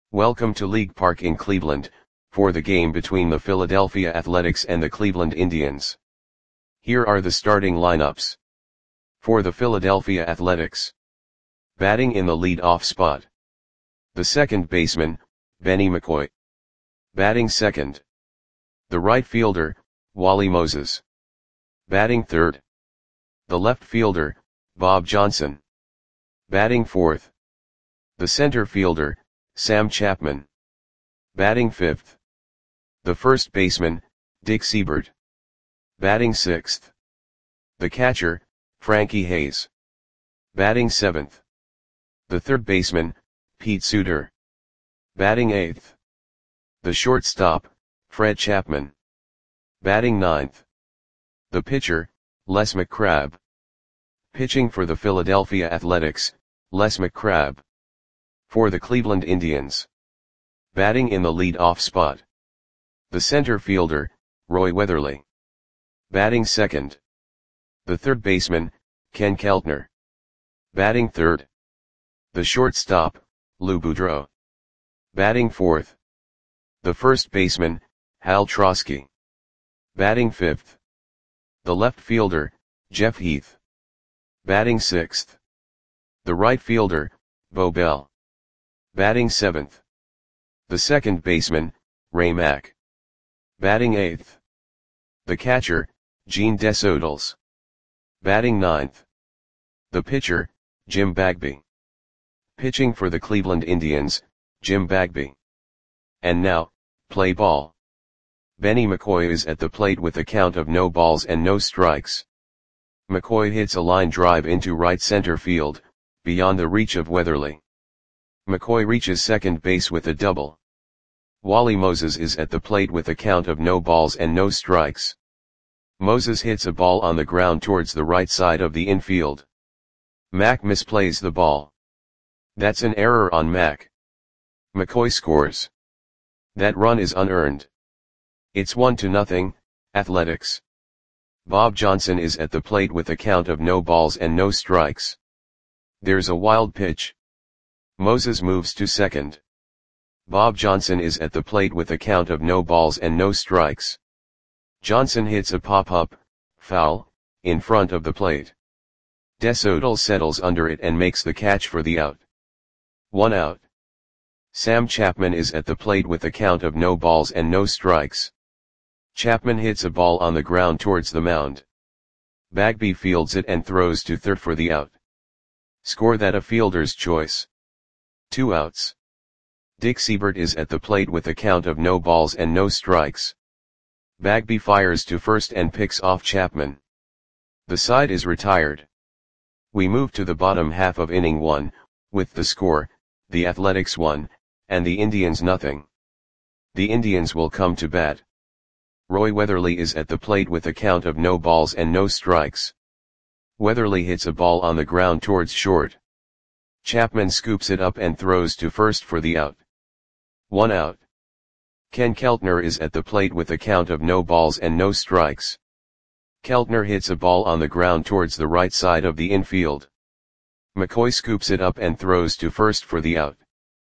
Welcome to League Park in Cleveland, for the game between the Philadelphia Athletics and the Cleveland Indians. Here are the starting lineups. For the Philadelphia Athletics. Batting in the lead-off spot. The second baseman, Benny McCoy. Batting second. The right fielder, Wally Moses. Batting third. The left fielder, Bob Johnson. Batting fourth. The center fielder, Sam Chapman. Batting fifth. The first baseman, Dick Seibert. Batting sixth. The catcher, Frankie Hayes. Batting seventh. The third baseman, Pete Suter. Batting eighth. The shortstop, Fred Chapman. Batting ninth. The pitcher, Les McCrabb. Pitching for the Philadelphia Athletics, Les McCrabb. For the Cleveland Indians. Batting in the lead-off spot. The center fielder, Roy Weatherly. Batting second. The third baseman, Ken Keltner. Batting third. The shortstop, Lou Boudreau. Batting fourth. The first baseman, Hal Trosky. Batting fifth. The left fielder, Jeff Heath. Batting sixth. The right fielder, Bo Bell. Batting seventh. The second baseman, Ray Mack. Batting eighth. The catcher, Gene Desodals. Batting ninth. The pitcher, Jim Bagby. Pitching for the Cleveland Indians, Jim Bagby. And now, play ball. Benny McCoy is at the plate with a count of no balls and no strikes. McCoy hits a line drive into right center field, beyond the reach of Weatherly. McCoy reaches second base with a double. Wally Moses is at the plate with a count of no balls and no strikes. Moses hits a ball on the ground towards the right side of the infield. Mack misplays the ball. That's an error on Mack. McCoy scores. That run is unearned. It's 1-0, Athletics. Bob Johnson is at the plate with a count of no balls and no strikes. There's a wild pitch. Moses moves to second. Bob Johnson is at the plate with a count of no balls and no strikes. Johnson hits a pop-up, foul, in front of the plate. Desodal settles under it and makes the catch for the out. 1 out. Sam Chapman is at the plate with a count of no balls and no strikes. Chapman hits a ball on the ground towards the mound. Bagby fields it and throws to third for the out. Score that a fielder's choice. 2 outs. Dick Seibert is at the plate with a count of no balls and no strikes. Bagby fires to first and picks off Chapman. The side is retired. We move to the bottom half of inning 1, with the score, the Athletics 1, and the Indians 0. The Indians will come to bat. Roy Weatherly is at the plate with a count of no balls and no strikes. Weatherly hits a ball on the ground towards short. Chapman scoops it up and throws to first for the out. 1 out. Ken Keltner is at the plate with a count of no balls and no strikes. Keltner hits a ball on the ground towards the right side of the infield. McCoy scoops it up and throws to first for the out.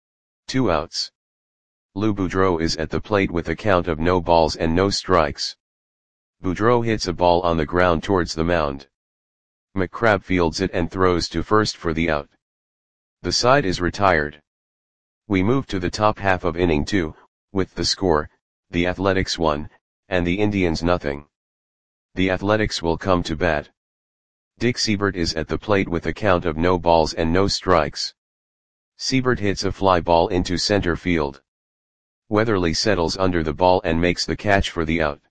2 outs. Lou Boudreau is at the plate with a count of no balls and no strikes. Boudreau hits a ball on the ground towards the mound. McCrabb fields it and throws to first for the out. The side is retired. We move to the top half of inning 2, with the score, the Athletics 1, and the Indians 0. The Athletics will come to bat. Dick Seibert is at the plate with a count of no balls and no strikes. Seibert hits a fly ball into center field. Weatherly settles under the ball and makes the catch for the out.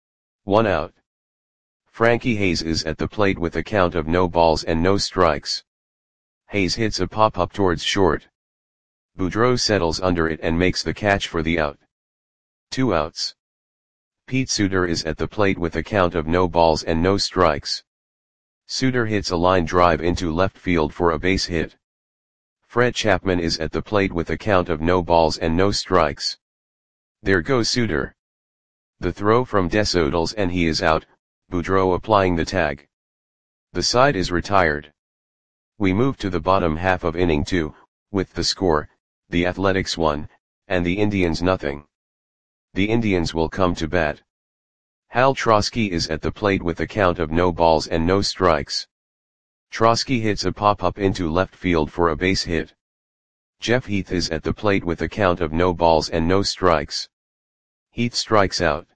1 out. Frankie Hayes is at the plate with a count of no balls and no strikes. Hayes hits a pop-up towards short. Boudreau settles under it and makes the catch for the out. 2 outs. Pete Suter is at the plate with a count of no balls and no strikes. Suter hits a line drive into left field for a base hit. Fred Chapman is at the plate with a count of no balls and no strikes. There goes Suter. The throw from Desodals and he is out, Boudreau applying the tag. The side is retired. We move to the bottom half of inning 2, with the score, the Athletics 1, and the Indians nothing. The Indians will come to bat. Hal Trosky is at the plate with a count of no balls and no strikes. Trosky hits a pop-up into left field for a base hit. Jeff Heath is at the plate with a count of no balls and no strikes. Heath strikes out.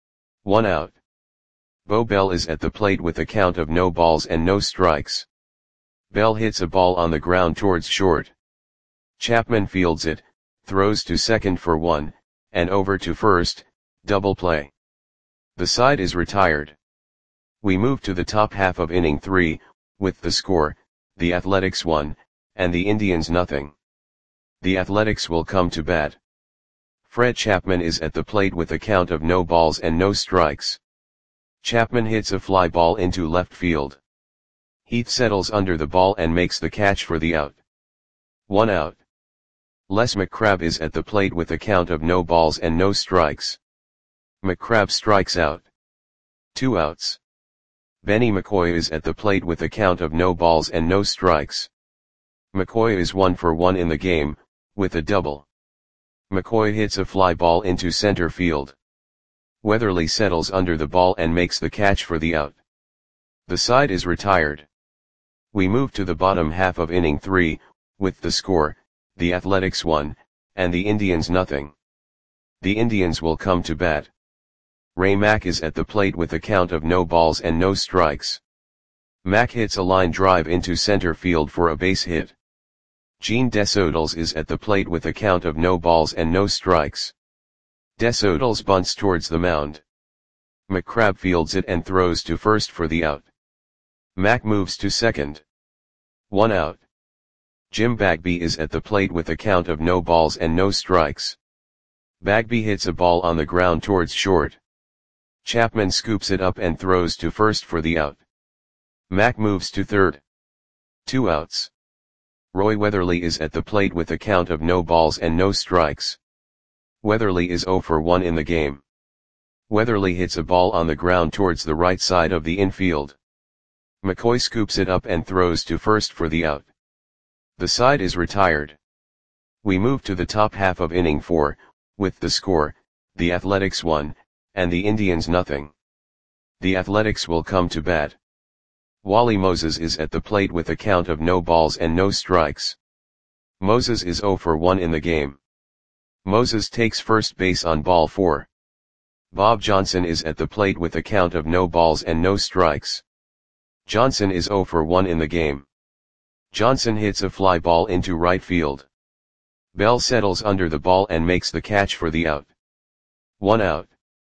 1 out. Bo Bell is at the plate with a count of no balls and no strikes. Bell hits a ball on the ground towards short. Chapman fields it, throws to second for 1, and over to first, double play. The side is retired. We move to the top half of inning 3, with the score, the Athletics 1, and the Indians nothing. The Athletics will come to bat. Fred Chapman is at the plate with a count of no balls and no strikes. Chapman hits a fly ball into left field. Heath settles under the ball and makes the catch for the out. 1 out. Les McCrabb is at the plate with a count of no balls and no strikes. McCrabb strikes out. 2 outs. Benny McCoy is at the plate with a count of no balls and no strikes. McCoy is 1 for 1 in the game, with a double. McCoy hits a fly ball into center field. Weatherly settles under the ball and makes the catch for the out. The side is retired. We move to the bottom half of inning 3, with the score, the Athletics 1, and the Indians nothing. The Indians will come to bat. Ray Mack is at the plate with a count of no balls and no strikes. Mack hits a line drive into center field for a base hit. Gene Desodals is at the plate with a count of no balls and no strikes. Desodals bunts towards the mound. McCrabb fields it and throws to first for the out. Mack moves to second. 1 out. Jim Bagby is at the plate with a count of no balls and no strikes. Bagby hits a ball on the ground towards short. Chapman scoops it up and throws to first for the out. Mack moves to third. 2 outs. Roy Weatherly is at the plate with a count of no balls and no strikes. Weatherly is 0 for 1 in the game. Weatherly hits a ball on the ground towards the right side of the infield. McCoy scoops it up and throws to first for the out. The side is retired. We move to the top half of inning 4, with the score, the Athletics 1, and the Indians nothing. The Athletics will come to bat. Wally Moses is at the plate with a count of no balls and no strikes. Moses is 0 for 1 in the game. Moses takes first base on ball 4. Bob Johnson is at the plate with a count of no balls and no strikes. Johnson is 0 for 1 in the game. Johnson hits a fly ball into right field. Bell settles under the ball and makes the catch for the out. 1 out.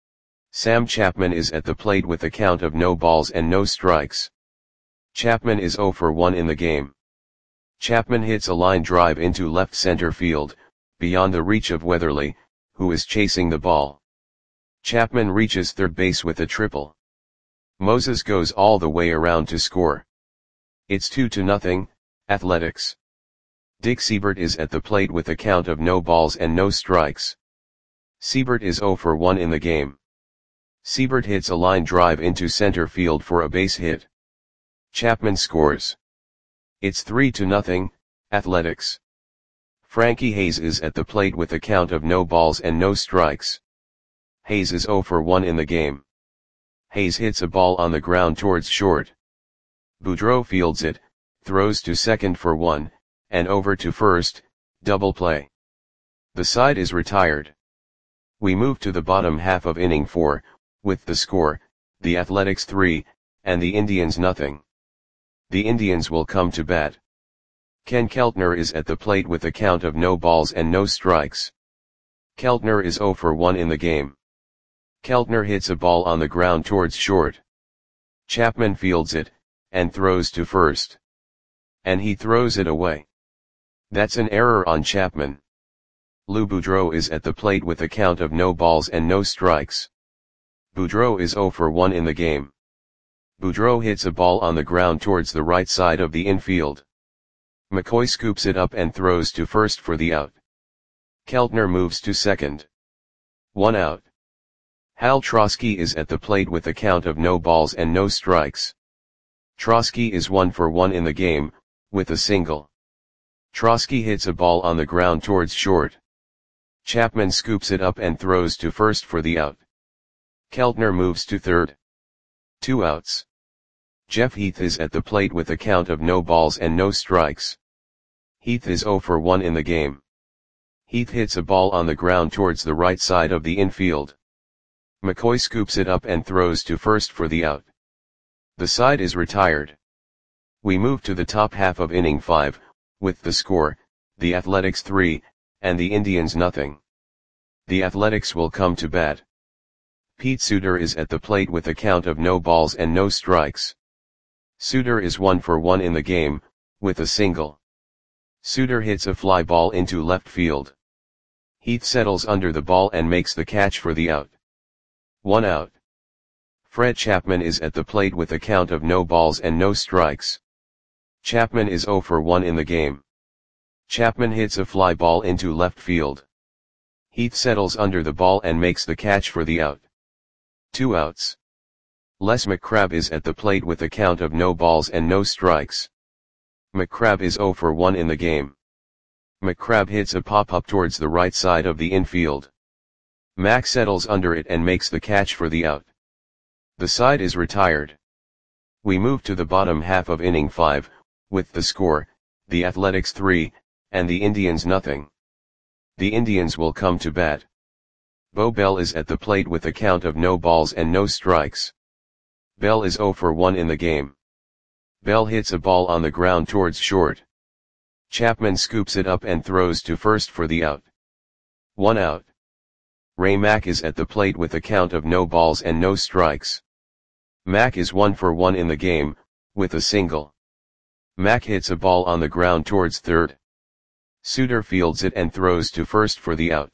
Sam Chapman is at the plate with a count of no balls and no strikes. Chapman is 0 for 1 in the game. Chapman hits a line drive into left center field, beyond the reach of Weatherly, who is chasing the ball. Chapman reaches third base with a triple. Moses goes all the way around to score. It's 2-0, Athletics. Dick Siebert is at the plate with a count of no balls and no strikes. Siebert is 0 for 1 in the game. Siebert hits a line drive into center field for a base hit. Chapman scores. It's 3-0, Athletics. Frankie Hayes is at the plate with a count of no balls and no strikes. Hayes is 0 for 1 in the game. Hayes hits a ball on the ground towards short. Boudreau fields it, throws to second for 1, and over to first, double play. The side is retired. We move to the bottom half of inning 4, with the score, the Athletics 3, and the Indians nothing. The Indians will come to bat. Ken Keltner is at the plate with a count of no balls and no strikes. Keltner is 0 for 1 in the game. Keltner hits a ball on the ground towards short. Chapman fields it, and throws to first. And he throws it away. That's an error on Chapman. Lou Boudreau is at the plate with a count of no balls and no strikes. Boudreau is 0 for 1 in the game. Boudreau hits a ball on the ground towards the right side of the infield. McCoy scoops it up and throws to first for the out. Keltner moves to second. 1 out. Hal Trosky is at the plate with a count of no balls and no strikes. Trosky is 1 for 1 in the game, with a single. Trosky hits a ball on the ground towards short. Chapman scoops it up and throws to first for the out. Keltner moves to third. 2 outs. Jeff Heath is at the plate with a count of no balls and no strikes. Heath is 0 for 1 in the game. Heath hits a ball on the ground towards the right side of the infield. McCoy scoops it up and throws to first for the out. The side is retired. We move to the top half of inning 5, with the score, the Athletics 3, and the Indians nothing. The Athletics will come to bat. Pete Suter is at the plate with a count of no balls and no strikes. Suter is 1 for 1 in the game, with a single. Suter hits a fly ball into left field. Heath settles under the ball and makes the catch for the out. 1 out. Fred Chapman is at the plate with a count of no balls and no strikes. Chapman is 0 for 1 in the game. Chapman hits a fly ball into left field. Heath settles under the ball and makes the catch for the out. 2 outs. Les McCrabb is at the plate with a count of no balls and no strikes. McCrabb is 0 for 1 in the game. McCrabb hits a pop-up towards the right side of the infield. Mack settles under it and makes the catch for the out. The side is retired. We move to the bottom half of inning 5, with the score, the Athletics 3, and the Indians nothing. The Indians will come to bat. Bo Bell is at the plate with a count of no balls and no strikes. Bell is 0 for 1 in the game. Bell hits a ball on the ground towards short. Chapman scoops it up and throws to first for the out. 1 out. Ray Mack is at the plate with a count of no balls and no strikes. Mack is 1 for 1 in the game, with a single. Mack hits a ball on the ground towards third. Suter fields it and throws to first for the out.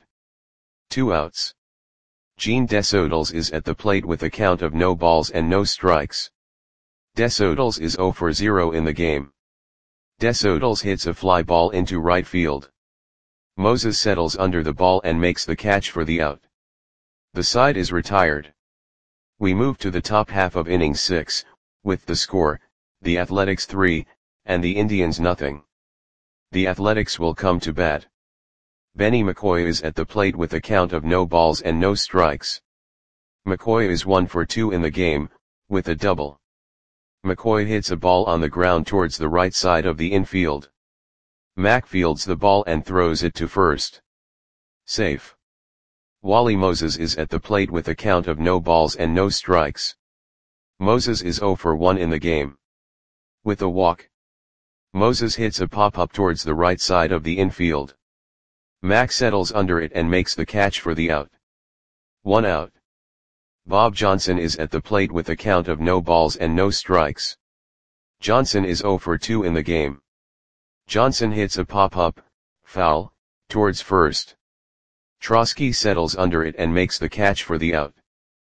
2 outs. Gene Desodals is at the plate with a count of no balls and no strikes. Desodals is 0 for 0 in the game. Desodals hits a fly ball into right field. Moses settles under the ball and makes the catch for the out. The side is retired. We move to the top half of inning 6, with the score, the Athletics 3, and the Indians nothing. The Athletics will come to bat. Benny McCoy is at the plate with a count of no balls and no strikes. McCoy is 1 for 2 in the game, with a double. McCoy hits a ball on the ground towards the right side of the infield. Mack fields the ball and throws it to first. Safe. Wally Moses is at the plate with a count of no balls and no strikes. Moses is 0 for 1 in the game. With a walk. Moses hits a pop-up towards the right side of the infield. Mack settles under it and makes the catch for the out. 1 out. Bob Johnson is at the plate with a count of no balls and no strikes. Johnson is 0 for 2 in the game. Johnson hits a pop-up, foul, towards first. Trosky settles under it and makes the catch for the out.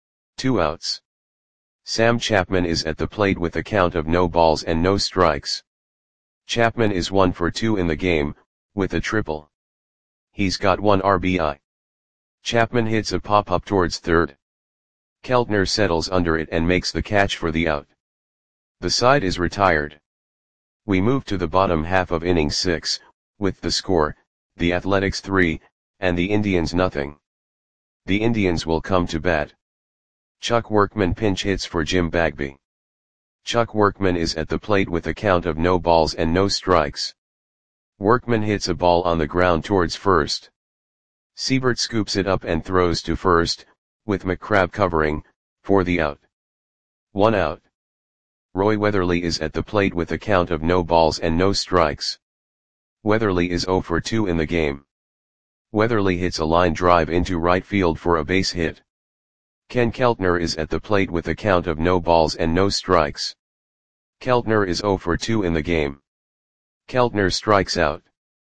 2 outs. Sam Chapman is at the plate with a count of no balls and no strikes. Chapman is 1 for 2 in the game, with a triple. He's got 1 RBI. Chapman hits a pop-up towards third. Keltner settles under it and makes the catch for the out. The side is retired. We move to the bottom half of inning 6, with the score, the Athletics 3, and the Indians nothing. The Indians will come to bat. Chuck Workman pinch hits for Jim Bagby. Chuck Workman is at the plate with a count of no balls and no strikes. Workman hits a ball on the ground towards first. Siebert scoops it up and throws to first, with McCrabb covering, for the out. 1 out. Roy Weatherly is at the plate with a count of no balls and no strikes. Weatherly is 0 for 2 in the game. Weatherly hits a line drive into right field for a base hit. Ken Keltner is at the plate with a count of no balls and no strikes. Keltner is 0 for 2 in the game. Keltner strikes out.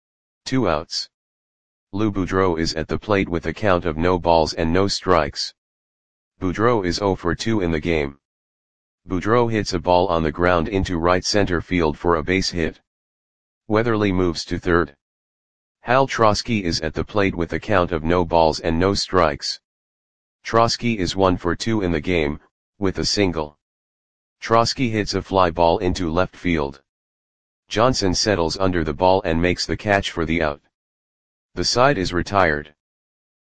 2 outs. Lou Boudreau is at the plate with a count of no balls and no strikes. Boudreau is 0 for 2 in the game. Boudreau hits a ball on the ground into right center field for a base hit. Weatherly moves to third. Hal Trosky is at the plate with a count of no balls and no strikes. Trosky is 1 for 2 in the game, with a single. Trosky hits a fly ball into left field. Johnson settles under the ball and makes the catch for the out. The side is retired.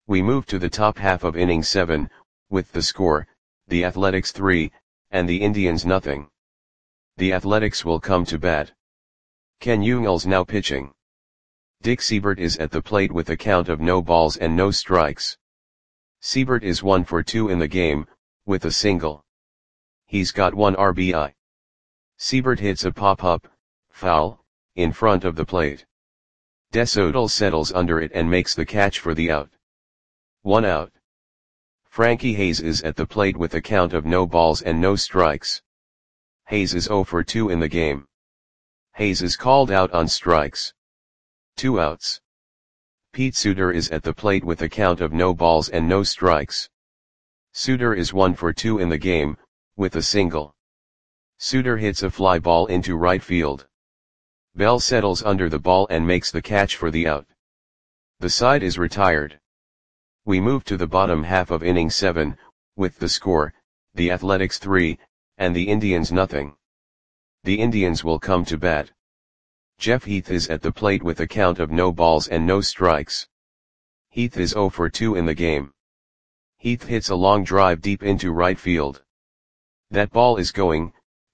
We move to the top half of inning 7, with the score, the Athletics 3, and the Indians nothing. The Athletics will come to bat. Ken Ungles now pitching. Dick Seibert is at the plate with a count of no balls and no strikes. Seibert is 1 for 2 in the game, with a single. He's got 1 RBI. Seibert hits a pop-up, foul, in front of the plate. Desodal settles under it and makes the catch for the out. 1 out. Frankie Hayes is at the plate with a count of no balls and no strikes. Hayes is 0 for 2 in the game. Hayes is called out on strikes. 2 outs. Pete Suter is at the plate with a count of no balls and no strikes. Suter is 1 for 2 in the game, with a single. Suter hits a fly ball into right field. Bell settles under the ball and makes the catch for the out. The side is retired. We move to the bottom half of inning 7, with the score, the Athletics 3, and the Indians nothing. The Indians will come to bat. Jeff Heath is at the plate with a count of no balls and no strikes. Heath is 0 for 2 in the game. Heath hits a long drive deep into right field. That ball is going,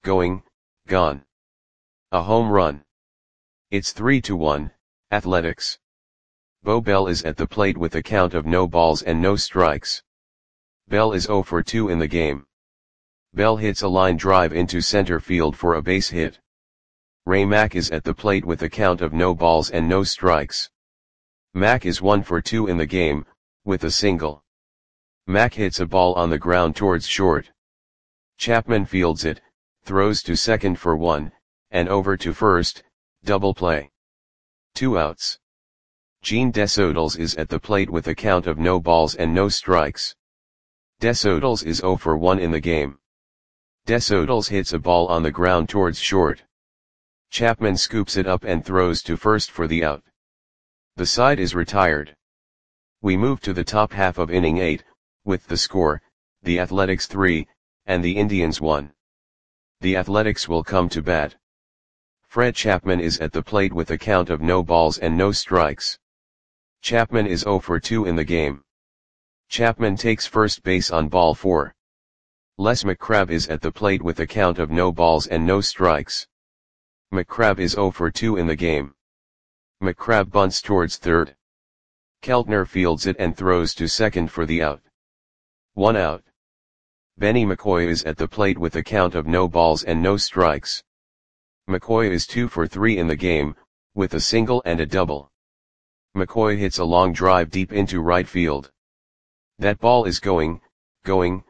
gone. A home run. It's 3-1, Athletics. Bo Bell is at the plate with a count of no balls and no strikes. Bell is 0 for 2 in the game. Bell hits a line drive into center field for a base hit. Ray Mack is at the plate with a count of no balls and no strikes. Mack is 1 for 2 in the game, with a single. Mack hits a ball on the ground towards short. Chapman fields it, throws to second for 1, and over to first, double play. 2 outs. Gene Desodals is at the plate with a count of no balls and no strikes. Desodals is 0 for 1 in the game. Desodals hits a ball on the ground towards short. Chapman scoops it up and throws to first for the out. The side is retired. We move to the top half of inning 8, with the score, the Athletics 3, and the Indians 1. The Athletics will come to bat. Fred Chapman is at the plate with a count of no balls and no strikes. Chapman is 0 for 2 in the game. Chapman takes first base on ball 4. Les McCrabb is at the plate with a count of no balls and no strikes. McCrabb is 0 for 2 in the game. McCrabb bunts towards third. Keltner fields it and throws to second for the out. 1 out. Benny McCoy is at the plate with a count of no balls and no strikes. McCoy is 2 for 3 in the game, with a single and a double. McCoy hits a long drive deep into right field. That ball is going, gone.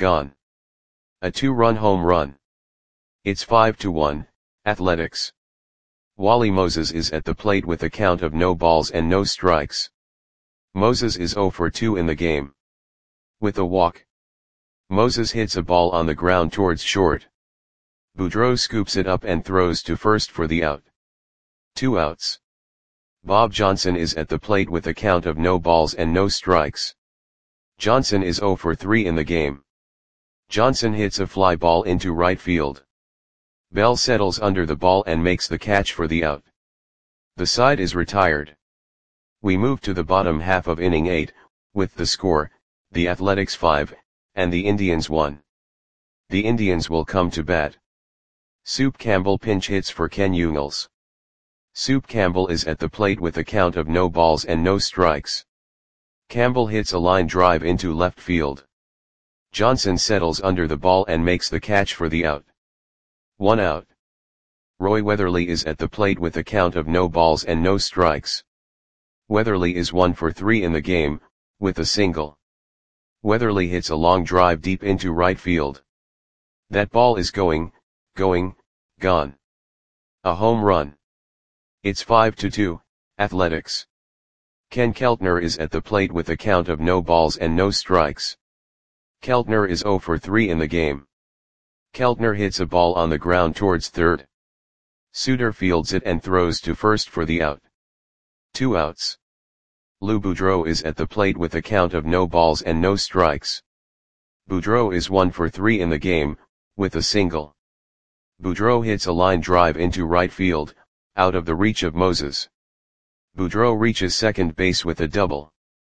A 2-run home run. It's 5-1, Athletics. Wally Moses is at the plate with a count of no balls and no strikes. Moses is 0 for 2 in the game. With a walk. Moses hits a ball on the ground towards short. Boudreau scoops it up and throws to first for the out. 2 outs. Bob Johnson is at the plate with a count of no balls and no strikes. Johnson is 0 for 3 in the game. Johnson hits a fly ball into right field. Bell settles under the ball and makes the catch for the out. The side is retired. We move to the bottom half of inning 8, with the score, the Athletics 5, and the Indians 1. The Indians will come to bat. Soup Campbell pinch hits for Ken Ungles. Soup Campbell is at the plate with a count of no balls and no strikes. Campbell hits a line drive into left field. Johnson settles under the ball and makes the catch for the out. 1 out. Roy Weatherly is at the plate with a count of no balls and no strikes. Weatherly is 1 for 3 in the game, with a single. Weatherly hits a long drive deep into right field. That ball is going, gone. A home run. It's 5-2, Athletics. Ken Keltner is at the plate with a count of no balls and no strikes. Keltner is 0 for 3 in the game. Keltner hits a ball on the ground towards third. Suter fields it and throws to first for the out. 2 outs. Lou Boudreau is at the plate with a count of no balls and no strikes. Boudreau is 1 for 3 in the game, with a single. Boudreau hits a line drive into right field, out of the reach of Moses. Boudreau reaches second base with a double.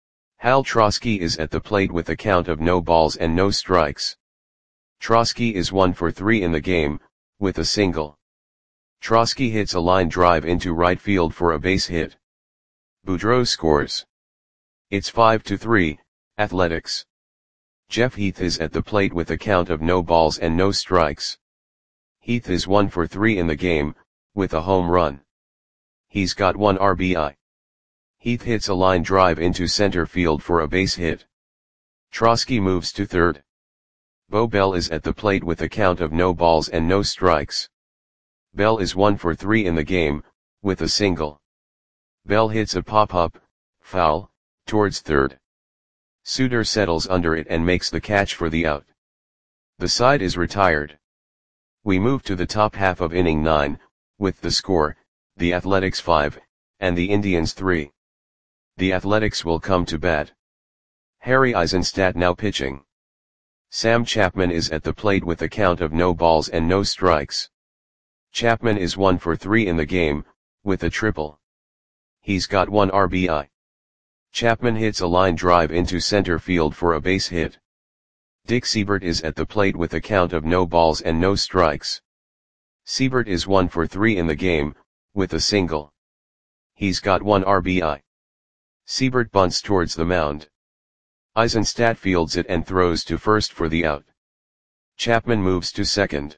Hal Trosky is at the plate with a count of no balls and no strikes. Trosky is 1 for 3 in the game, with a single. Trosky hits a line drive into right field for a base hit. Boudreau scores. It's 5-3, Athletics. Jeff Heath is at the plate with a count of no balls and no strikes. Heath is 1 for 3 in the game, with a home run. He's got 1 RBI. Heath hits a line drive into center field for a base hit. Trosky moves to third. Bo Bell is at the plate with a count of no balls and no strikes. Bell is 1 for 3 in the game, with a single. Bell hits a pop-up, foul, towards third. Suter settles under it and makes the catch for the out. The side is retired. We move to the top half of inning 9, with the score, the Athletics 5, and the Indians 3. The Athletics will come to bat. Harry Eisenstadt now pitching. Sam Chapman is at the plate with a count of no balls and no strikes. Chapman is 1 for 3 in the game, with a triple. He's got 1 RBI. Chapman hits a line drive into center field for a base hit. Dick Seibert is at the plate with a count of no balls and no strikes. Seibert is 1 for 3 in the game, with a single. He's got 1 RBI. Seibert bunts towards the mound. Eisenstadt fields it and throws to first for the out. Chapman moves to second.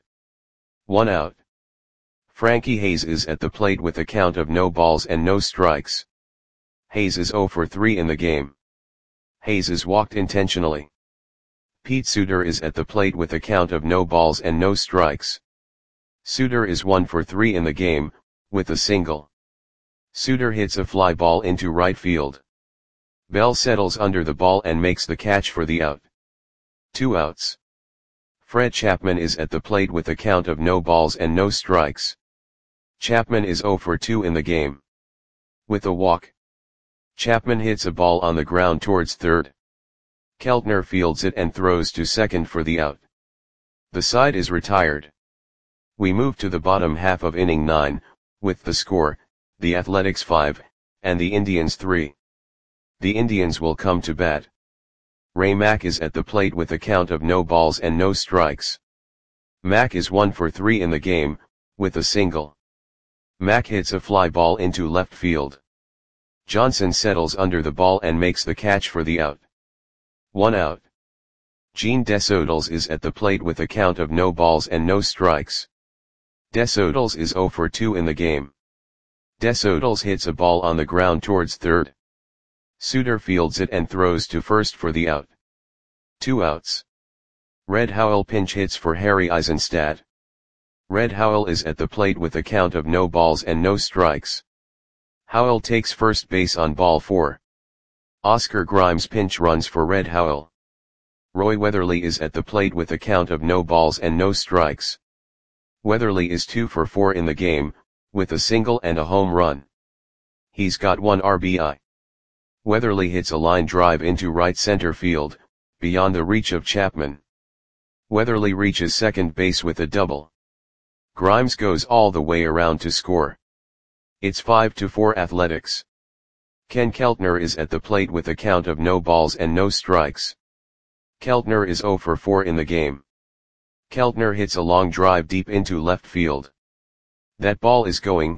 1 out. Frankie Hayes is at the plate with a count of no balls and no strikes. Hayes is 0 for 3 in the game. Hayes is walked intentionally. Pete Suter is at the plate with a count of no balls and no strikes. Suter is 1 for 3 in the game, with a single. Suter hits a fly ball into right field. Bell settles under the ball and makes the catch for the out. 2 outs. Fred Chapman is at the plate with a count of no balls and no strikes. Chapman is 0 for 2 in the game. With a walk. Chapman hits a ball on the ground towards third. Keltner fields it and throws to second for the out. The side is retired. We move to the bottom half of inning 9, with the score, the Athletics 5, and the Indians 3. The Indians will come to bat. Ray Mack is at the plate with a count of no balls and no strikes. Mack is 1 for 3 in the game, with a single. Mack hits a fly ball into left field. Johnson settles under the ball and makes the catch for the out. 1 out. Gene Desodals is at the plate with a count of no balls and no strikes. Desodals is 0 for 2 in the game. Desodals hits a ball on the ground towards third. Suter fields it and throws to first for the out. 2 outs. Red Howell pinch hits for Harry Eisenstadt. Red Howell is at the plate with a count of no balls and no strikes. Howell takes first base on ball 4. Oscar Grimes pinch runs for Red Howell. Roy Weatherly is at the plate with a count of no balls and no strikes. Weatherly is 2 for 4 in the game, with a single and a home run. He's got 1 RBI. Weatherly hits a line drive into right center field, beyond the reach of Chapman. Weatherly reaches second base with a double. Grimes goes all the way around to score. It's 5-4 Athletics. Ken Keltner is at the plate with a count of no balls and no strikes. Keltner is 0 for 4 in the game. Keltner hits a long drive deep into left field. That ball is going,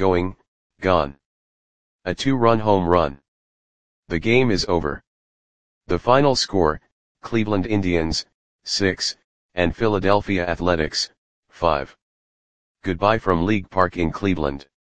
gone. A 2-run home run. The game is over. The final score, Cleveland Indians, 6, and Philadelphia Athletics, 5. Goodbye from League Park in Cleveland.